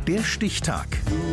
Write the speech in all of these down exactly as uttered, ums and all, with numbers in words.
Der Stichtag.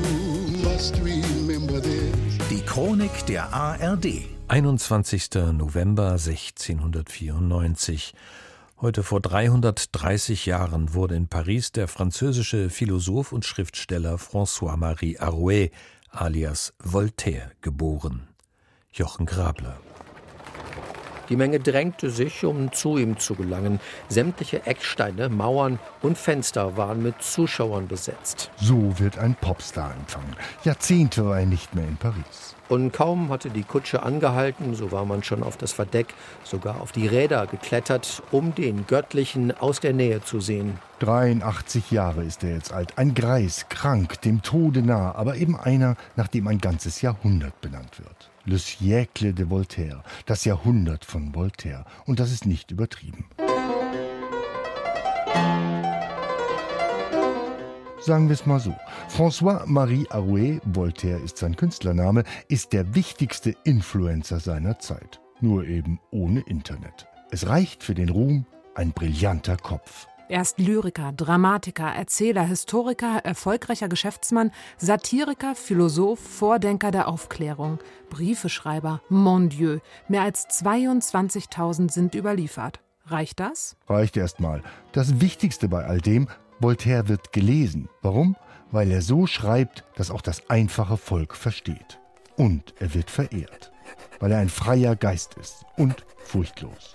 Die Chronik der A R D. einundzwanzigster November sechzehnhundertvierundneunzig. Heute vor dreihundertdreißig Jahren wurde in Paris der französische Philosoph und Schriftsteller François-Marie Arouet alias Voltaire geboren. Jochen Grabler. Die Menge drängte sich, um zu ihm zu gelangen. Sämtliche Ecksteine, Mauern und Fenster waren mit Zuschauern besetzt. So wird ein Popstar empfangen. Jahrzehnte war er nicht mehr in Paris. Und kaum hatte die Kutsche angehalten, so war man schon auf das Verdeck, sogar auf die Räder geklettert, um den Göttlichen aus der Nähe zu sehen. dreiundachtzig Jahre ist er jetzt alt. Ein Greis, krank, dem Tode nah, aber eben einer, nach dem ein ganzes Jahrhundert benannt wird. Le siècle de Voltaire, das Jahrhundert von Voltaire. Und das ist nicht übertrieben. Sagen wir es mal so. François-Marie Arouet, Voltaire ist sein Künstlername, ist der wichtigste Influencer seiner Zeit. Nur eben ohne Internet. Es reicht für den Ruhm ein brillanter Kopf. Er ist Lyriker, Dramatiker, Erzähler, Historiker, erfolgreicher Geschäftsmann, Satiriker, Philosoph, Vordenker der Aufklärung, Briefeschreiber, mon Dieu. Mehr als zweiundzwanzigtausend sind überliefert. Reicht das? Reicht erstmal. Das Wichtigste bei all dem: Voltaire wird gelesen. Warum? Weil er so schreibt, dass auch das einfache Volk versteht. Und er wird verehrt, weil er ein freier Geist ist und furchtlos.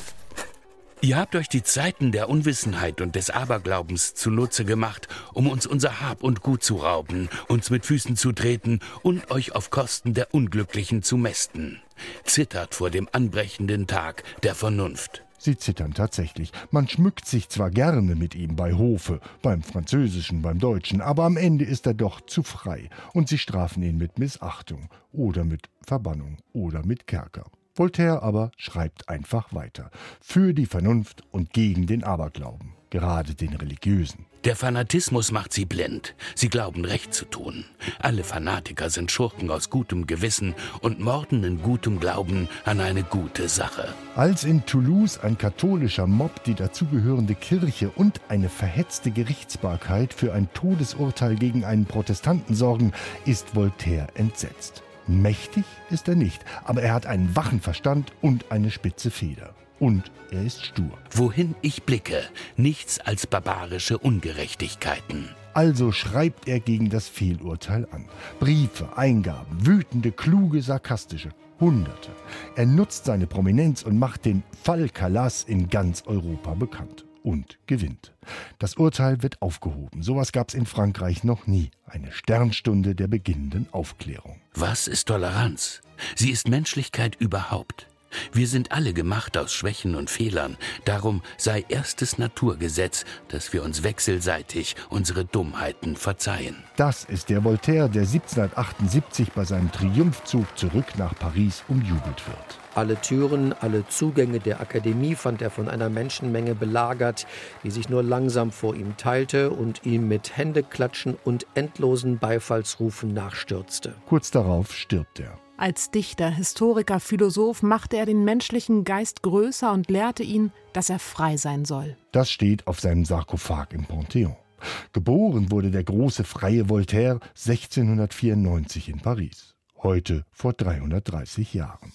Ihr habt euch die Zeiten der Unwissenheit und des Aberglaubens zunutze gemacht, um uns unser Hab und Gut zu rauben, uns mit Füßen zu treten und euch auf Kosten der Unglücklichen zu mästen. Zittert vor dem anbrechenden Tag der Vernunft. Sie zittern tatsächlich. Man schmückt sich zwar gerne mit ihm bei Hofe, beim Französischen, beim Deutschen, aber am Ende ist er doch zu frei und sie strafen ihn mit Missachtung oder mit Verbannung oder mit Kerker. Voltaire aber schreibt einfach weiter. Für die Vernunft und gegen den Aberglauben, gerade den religiösen. Der Fanatismus macht sie blind. Sie glauben, Recht zu tun. Alle Fanatiker sind Schurken aus gutem Gewissen und morden in gutem Glauben an eine gute Sache. Als in Toulouse ein katholischer Mob die dazugehörende Kirche und eine verhetzte Gerichtsbarkeit für ein Todesurteil gegen einen Protestanten sorgen, ist Voltaire entsetzt. Mächtig ist er nicht, aber er hat einen wachen Verstand und eine spitze Feder. Und er ist stur. Wohin ich blicke, nichts als barbarische Ungerechtigkeiten. Also schreibt er gegen das Fehlurteil an. Briefe, Eingaben, wütende, kluge, sarkastische. Hunderte. Er nutzt seine Prominenz und macht den Fall Calas in ganz Europa bekannt. Und gewinnt. Das Urteil wird aufgehoben. Sowas gab's in Frankreich noch nie. Eine Sternstunde der beginnenden Aufklärung. Was ist Toleranz? Sie ist Menschlichkeit überhaupt. Wir sind alle gemacht aus Schwächen und Fehlern. Darum sei erstes Naturgesetz, dass wir uns wechselseitig unsere Dummheiten verzeihen. Das ist der Voltaire, der siebzehnhundertachtundsiebzig bei seinem Triumphzug zurück nach Paris umjubelt wird. Alle Türen, alle Zugänge der Akademie fand er von einer Menschenmenge belagert, die sich nur langsam vor ihm teilte und ihm mit Händeklatschen und endlosen Beifallsrufen nachstürzte. Kurz darauf stirbt er. Als Dichter, Historiker, Philosoph machte er den menschlichen Geist größer und lehrte ihn, dass er frei sein soll. Das steht auf seinem Sarkophag im Panthéon. Geboren wurde der große freie Voltaire sechzehnhundertvierundneunzig in Paris. Heute vor dreihundertdreißig Jahren.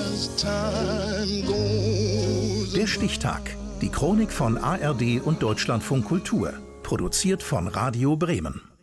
Der Stichtag. Die Chronik von A R D und Deutschlandfunk Kultur. Produziert von Radio Bremen.